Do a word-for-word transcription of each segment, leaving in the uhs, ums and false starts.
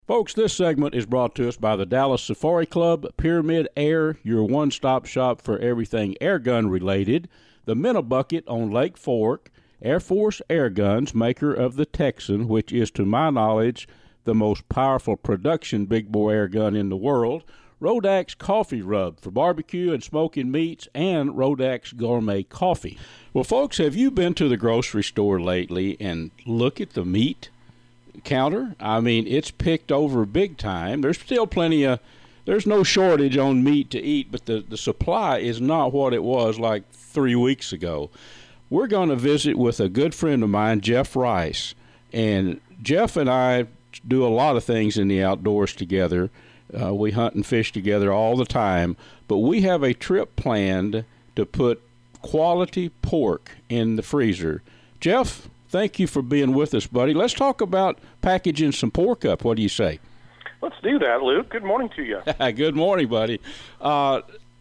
Folks, this segment is brought to us by the Dallas Safari Club, Pyramid Air, your one-stop shop for everything airgun related, the Minnebucket on Lake Fork, Air Force Air Guns, maker of the Texan, which is, to my knowledge, the most powerful production big bore air gun in the world, Rodax Coffee Rub for barbecue and smoking meats, and Rodax Gourmet Coffee. Well, folks, have you been to the grocery store lately and look at the meat counter? I mean, it's picked over big time. There's still plenty of, there's no shortage on meat to eat, but the, the supply is not what it was like three weeks ago. We're going to visit with a good friend of mine, Jeff Rice. And Jeff and I do a lot of things in the outdoors together. Uh, we hunt and fish together all the time. But we have a trip planned to put quality pork in the freezer. Jeff, thank you for being with us, buddy. Let's talk about packaging some pork up. What do you say? Let's do that, Luke. Good morning to you. Good morning, buddy. Uh,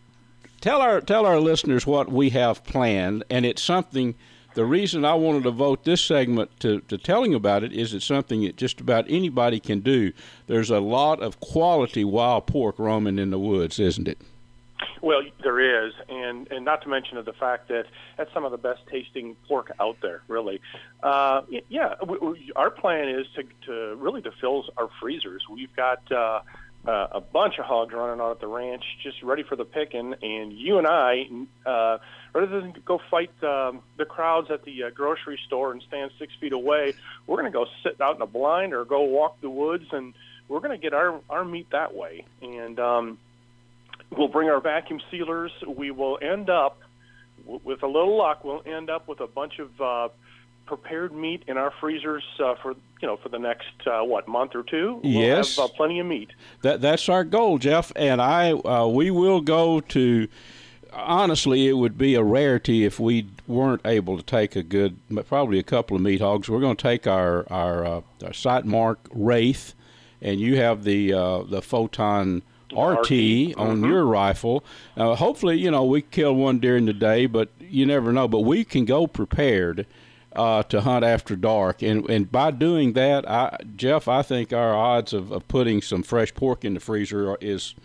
tell our tell our listeners what we have planned, and it's something. The reason I wanted to vote this segment to, to telling about it is it's something that just about anybody can do. There's a lot of quality wild pork roaming in the woods, isn't it? Well, there is, and, and not to mention of the fact that that's some of the best tasting pork out there, really. Uh, yeah, we, we, our plan is to, to really to fill our freezers. We've got uh, uh, a bunch of hogs running out at the ranch just ready for the picking, and you and I, uh, rather than go fight um, the crowds at the uh, grocery store and stand six feet away, we're going to go sit out in a blind or go walk the woods, and we're going to get our, our meat that way. And um we'll bring our vacuum sealers. We will end up, with a little luck, we'll end up with a bunch of uh, prepared meat in our freezers uh, for you know for the next uh, what month or two. We'll yes, have uh, plenty of meat. That that's our goal, Jeff. And I uh, we will go to. Honestly, it would be a rarity if we weren't able to take a good, probably a couple of meat hogs. We're going to take our our, uh, our Sight Mark Wraith, and you have the uh, the Photon R T on mm-hmm. your rifle. Uh, hopefully, you know, we kill one during the day, but you never know. But we can go prepared uh, to hunt after dark. And, and by doing that, I, Jeff, I think our odds of, of putting some fresh pork in the freezer are, is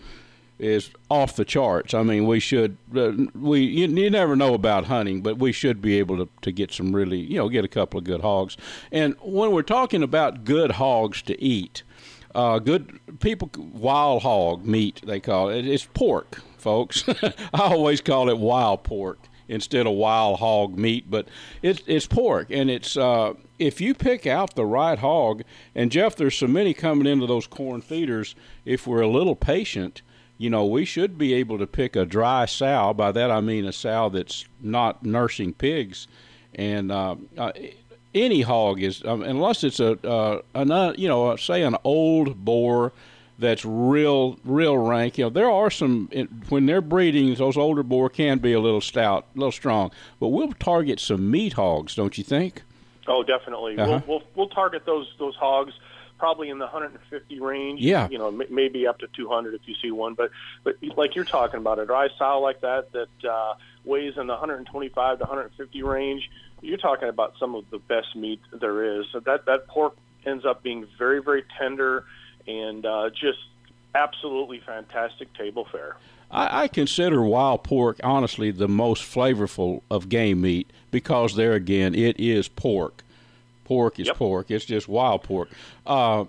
is off the charts. I mean, we should, uh, we you, you never know about hunting, but we should be able to, to get some really, you know, get a couple of good hogs. And when we're talking about good hogs to eat, Uh, good people, wild hog meat, they call it. It's pork, folks. I always call it wild pork instead of wild hog meat, but it's it's pork, and it's uh, if you pick out the right hog. And Jeff, there's so many coming into those corn feeders. If we're a little patient, you know, we should be able to pick a dry sow. By that I mean a sow that's not nursing pigs, and uh, uh, any hog is, um, unless it's a, uh, an, uh, you know, say an old boar that's real, real rank. You know, there are some, when they're breeding, those older boar can be a little stout, a little strong. But we'll target some meat hogs, don't you think? Oh, definitely. Uh-huh. We'll, we'll we'll target those those hogs probably in the one hundred fifty range. Yeah. You know, m- maybe up to two hundred if you see one. But but like you're talking about, a dry sow like that that uh, weighs in the one hundred twenty-five to one hundred fifty range. You're talking about some of the best meat there is. So that, that pork ends up being very, very tender and uh, just absolutely fantastic table fare. I, I consider wild pork, honestly, the most flavorful of game meat because there again, it is pork. Pork is yep. pork. It's just wild pork. Uh,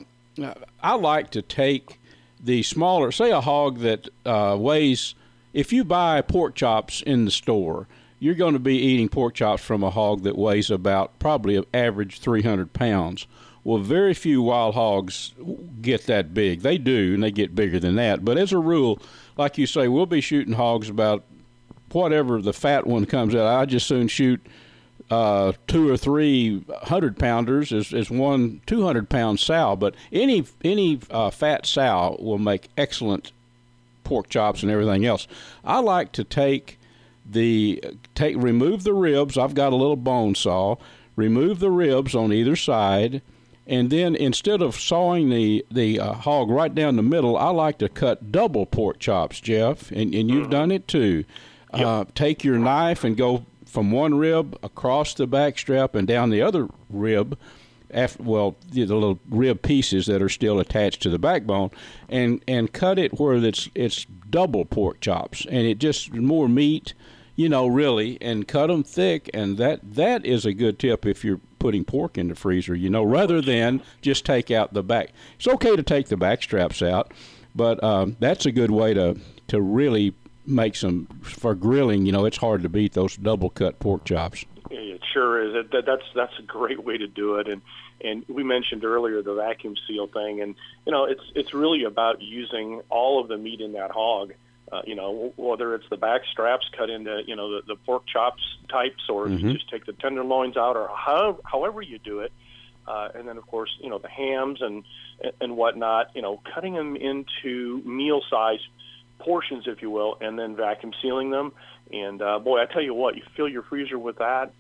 I like to take the smaller, say a hog that uh, weighs, if you buy pork chops in the store, you're going to be eating pork chops from a hog that weighs about probably an average three hundred pounds. Well, very few wild hogs get that big. They do, and they get bigger than that. But as a rule, like you say, we'll be shooting hogs about whatever the fat one comes out. I just soon shoot uh, two or three hundred-pounders as, as one two hundred pound sow. But any, any uh, fat sow will make excellent pork chops and everything else. I like to take the take remove the ribs. I've got a little bone saw. Remove the ribs on either side, and then instead of sawing the the uh, hog right down the middle, I like to cut double pork chops, Jeff, and, and you've mm-hmm. done it too. Yep. Uh, take your knife and go from one rib across the back strap and down the other rib, after, well, the little rib pieces that are still attached to the backbone, and and cut it where it's it's double pork chops, and it just more meat, you know, really, and cut them thick, and that that is a good tip if you're putting pork in the freezer, you know, rather than just take out the back. It's okay to take the back straps out, but um, that's a good way to to really make some, for grilling, you know, it's hard to beat those double cut pork chops. It sure is. It, that, that's that's a great way to do it. And and we mentioned earlier the vacuum seal thing, and you know, it's it's really about using all of the meat in that hog. Uh, you know, whether it's the back straps cut into, you know, the, the pork chops types, or Mm-hmm. you just take the tenderloins out, or how, however you do it. Uh, and then, of course, you know, the hams and and whatnot, you know, cutting them into meal-sized portions, if you will, and then vacuum sealing them. And, uh, boy, I tell you what, you fill your freezer with that,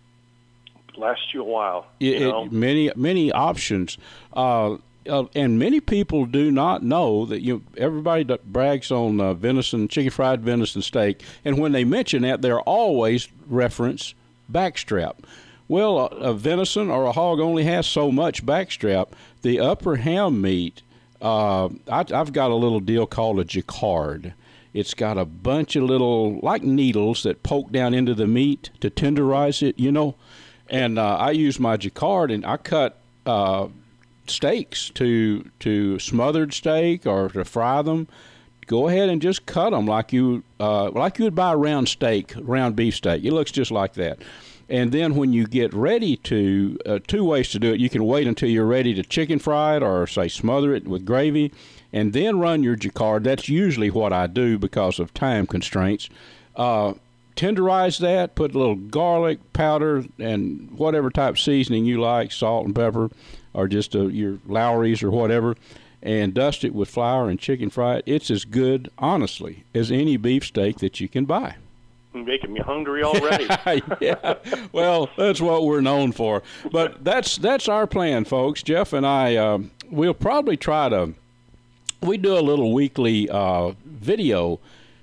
lasts you a while. It, you know? it, many, many options. Uh, Uh, and many people do not know that you. Everybody that brags on uh, venison, chicken fried venison steak, and when they mention that, they're always reference backstrap. Well, a, a venison or a hog only has so much backstrap. The upper ham meat, uh, I, I've got a little deal called a jacquard. It's got a bunch of little, like needles that poke down into the meat to tenderize it, you know. And uh, I use my jacquard, and I cut Uh, steaks to to smothered steak or to fry them. Go ahead and just cut them like you uh, like you would buy a round steak, round beef steak. It looks just like that. And then when you get ready to, uh, two ways to do it. You can wait until you're ready to chicken fry it or, say, smother it with gravy, and then run your jacquard. That's usually what I do because of time constraints. Uh, tenderize that, put a little garlic powder and whatever type seasoning you like, salt and pepper, or just uh, your Lowry's or whatever, and dust it with flour and chicken fry it. It's as good, honestly, as any beef steak that you can buy. You're making me hungry already. Yeah, well, that's what we're known for. But that's that's our plan, folks. Jeff and I, uh, we'll probably try to, we do a little weekly uh, video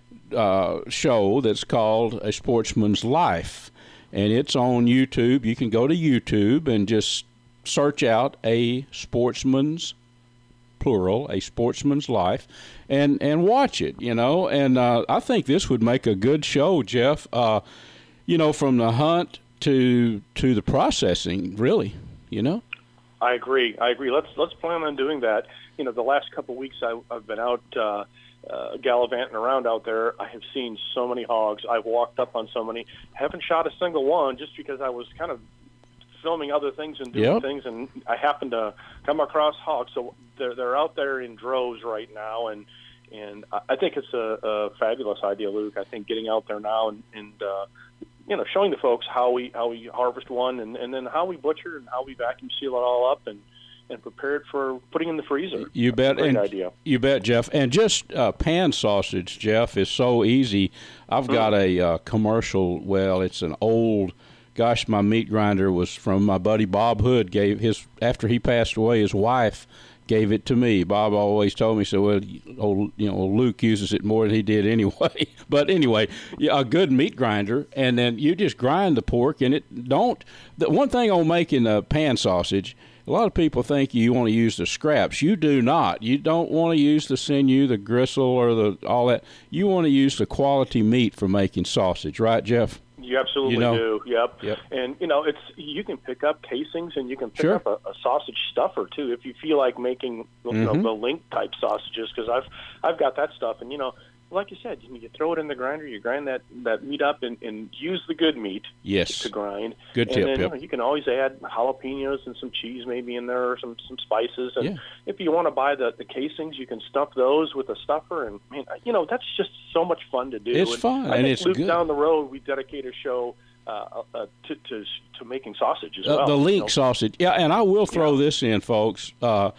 uh, show that's called A Sportsman's Life, and it's on YouTube. You can go to YouTube and just search out A Sportsman's, plural, A Sportsman's Life, and and watch it, you know. And uh, I think this would make a good show, Jeff. Uh, you know, from the hunt to to the processing, really, you know. I agree. I agree. Let's let's plan on doing that. You know, the last couple of weeks I, I've been out uh, uh, gallivanting around out there. I have seen so many hogs. I've walked up on so many. Haven't shot a single one just because I was kind of filming other things and doing yep. things, and I happened to come across hogs. So they're they're out there in droves right now, and and I think it's a, a fabulous idea, Luke. I think getting out there now and, and uh, you know, showing the folks how we how we harvest one, and, and then how we butcher and how we vacuum seal it all up and, and prepare it for putting in the freezer. You bet. Great and idea. You bet, Jeff. And just uh, pan sausage, Jeff, is so easy. I've got mm. a uh, commercial. Well, it's an old. Gosh, my meat grinder was from my buddy Bob Hood. Gave his after he passed away, his wife gave it to me. Bob always told me, so well, old, you know, Luke uses it more than he did anyway. But anyway, yeah, a good meat grinder, and then you just grind the pork, and it don't. The one thing on making a pan sausage, a lot of people think you want to use the scraps. You do not. You don't want to use the sinew, the gristle, or the all that. You want to use the quality meat for making sausage, right, Jeff? You absolutely you know? do. Yep. yep. And you know, it's you can pick up casings and you can pick sure. up a, a sausage stuffer too if you feel like making you know, mm-hmm. the link type sausages. Because I've I've got that stuff, and you know, like you said, you, you throw it in the grinder, you grind that, that meat up, and, and use the good meat. Yes. To grind. Good and tip. then yep. you, know, you can always add jalapenos and some cheese maybe in there, or some some spices. And yeah. if you want to buy the, the casings, you can stuff those with a stuffer. And man, you know, that's just so much fun to do. It's and fun, I and think it's Luke, good. Down the road, we dedicate a show. Uh, uh, to, to to making sausage as uh, well. The link you know? sausage. Yeah, and I will throw yeah. this in, folks. Uh,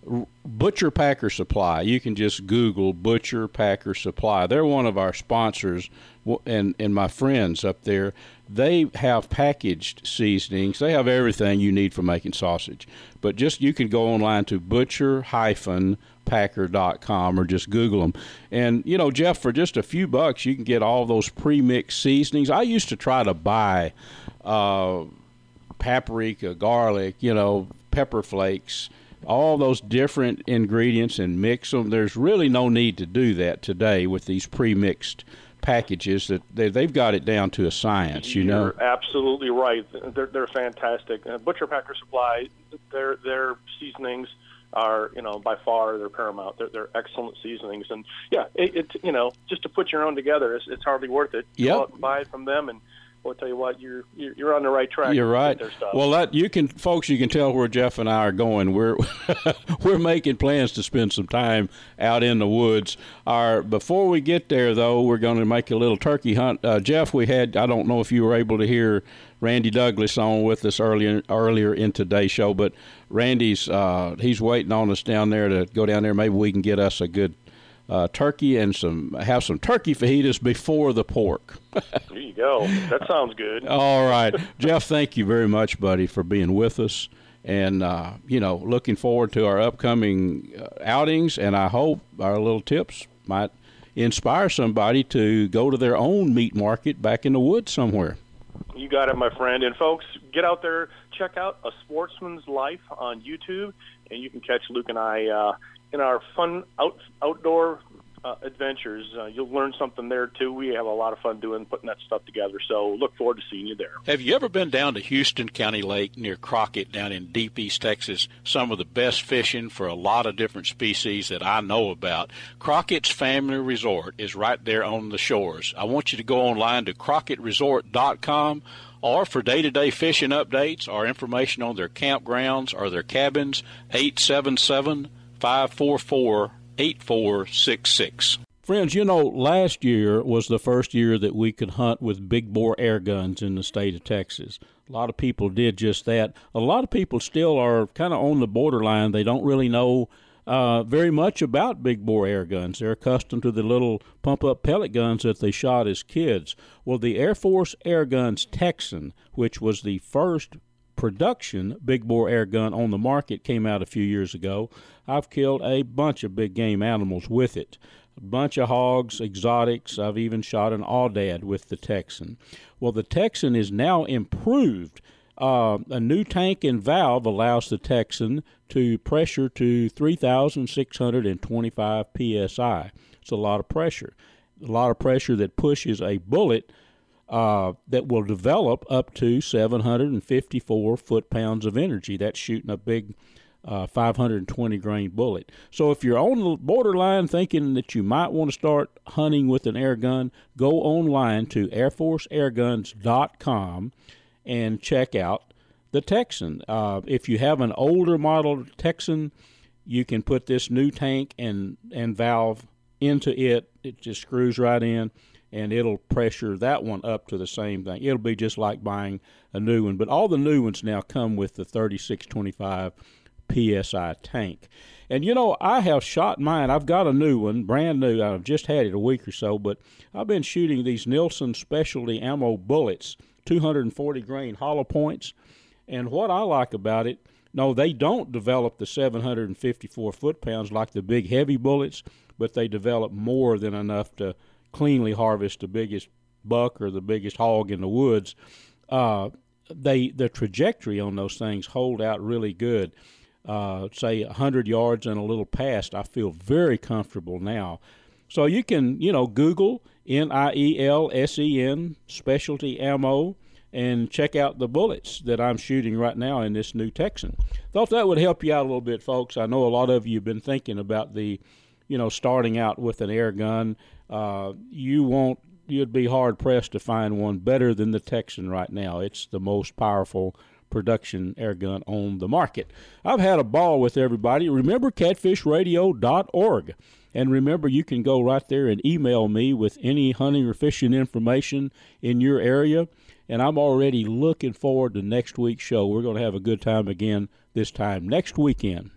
Butcher Packer Supply. You can just Google Butcher Packer Supply. They're one of our sponsors, and, and my friends up there. They have packaged seasonings. They have everything you need for making sausage. But just you can go online to butcher dash packer dot com or just Google them. And, you know, Jeff, for just a few bucks, you can get all those pre-mixed seasonings. I used to try to buy uh, paprika, garlic, you know, pepper flakes, all those different ingredients and mix them. There's really no need to do that today with these pre-mixed packages. That they, they've got it down to a science, you know. You're absolutely right. They're they're fantastic. Uh, Butcher Packer Supply, their their seasonings are, you know, by far they're paramount. They're, they're excellent seasonings, and yeah, it, it you know, just to put your own together, it's, it's hardly worth it. Yep. Go out and buy it from them, and I'll tell you what, you're you're on the right track. You're right. Their stuff. Well, that you can, folks, you can tell where Jeff and I are going. We're we're making plans to spend some time out in the woods. Our before we get there, though, we're going to make a little turkey hunt. Uh, Jeff, we had, I don't know if you were able to hear Randy Douglas on with us earlier earlier in today's show, but Randy's uh, he's waiting on us down there to go down there. Maybe we can get us a good uh, turkey and some have some turkey fajitas before the pork. There you go. That sounds good. All right, Jeff. Thank you very much, buddy, for being with us, and uh, you know, looking forward to our upcoming uh, outings. And I hope our little tips might inspire somebody to go to their own meat market back in the woods somewhere. You got it, my friend. And folks, get out there, check out A Sportsman's Life on YouTube, and you can catch Luke and I uh, in our fun out, outdoor uh, adventures. Uh, you'll learn something there, too. We have a lot of fun doing, putting that stuff together, so look forward to seeing you there. Have you ever been down to Houston County Lake near Crockett down in deep East Texas? Some of the best fishing for a lot of different species that I know about. Crockett's Family Resort is right there on the shores. I want you to go online to crockett resort dot com, or for day-to-day fishing updates or information on their campgrounds or their cabins, eight seven seven, five four four, eight four six six. Friends, you know, last year was the first year that we could hunt with big bore air guns in the state of Texas. A lot of people did just that. A lot of people still are kind of on the borderline. They don't really know uh, very much about big bore air guns. They're accustomed to the little pump-up pellet guns that they shot as kids. Well, the Air Force Air Guns Texan, which was the first production big bore air gun on the market, came out a few years ago. I've killed a bunch of big game animals with it. A bunch of hogs, exotics. I've even shot an aoudad with the Texan. Well, the Texan is now improved. Uh, a new tank and valve allows the Texan to pressure to three thousand six hundred twenty-five P S I. It's a lot of pressure. A lot of pressure that pushes a bullet uh, that will develop up to seven hundred fifty-four foot-pounds of energy. That's shooting a big Uh, five hundred twenty grain bullet. So if you're on the borderline thinking that you might want to start hunting with an air gun, go online to air force air guns dot com and check out the Texan. Uh, if you have an older model Texan, you can put this new tank and, and valve into it. It just screws right in, and it'll pressure that one up to the same thing. It'll be just like buying a new one. But all the new ones now come with the thirty-six twenty-five P S I tank. And, you know, I have shot mine. I've got a new one, brand new. I've just had it a week or so, but I've been shooting these Nielsen Specialty Ammo bullets, two hundred forty grain hollow points. And what I like about it, no, they don't develop the seven hundred fifty-four foot-pounds like the big heavy bullets, but they develop more than enough to cleanly harvest the biggest buck or the biggest hog in the woods. Uh, they the trajectory on those things hold out really good. Uh, say one hundred yards and a little past, I feel very comfortable now. So you can, you know, Google N I E L S E N Specialty Ammo and check out the bullets that I'm shooting right now in this new Texan. Thought that would help you out a little bit, folks. I know a lot of you have been thinking about the, you know, starting out with an air gun. Uh, you won't, you'd be hard-pressed to find one better than the Texan right now. It's the most powerful production air gun on the market. I've had a ball with everybody. Remember catfish radio dot org. And remember, you can go right there and email me with any hunting or fishing information in your area. And I'm already looking forward to next week's show. We're going to have a good time again this time next weekend.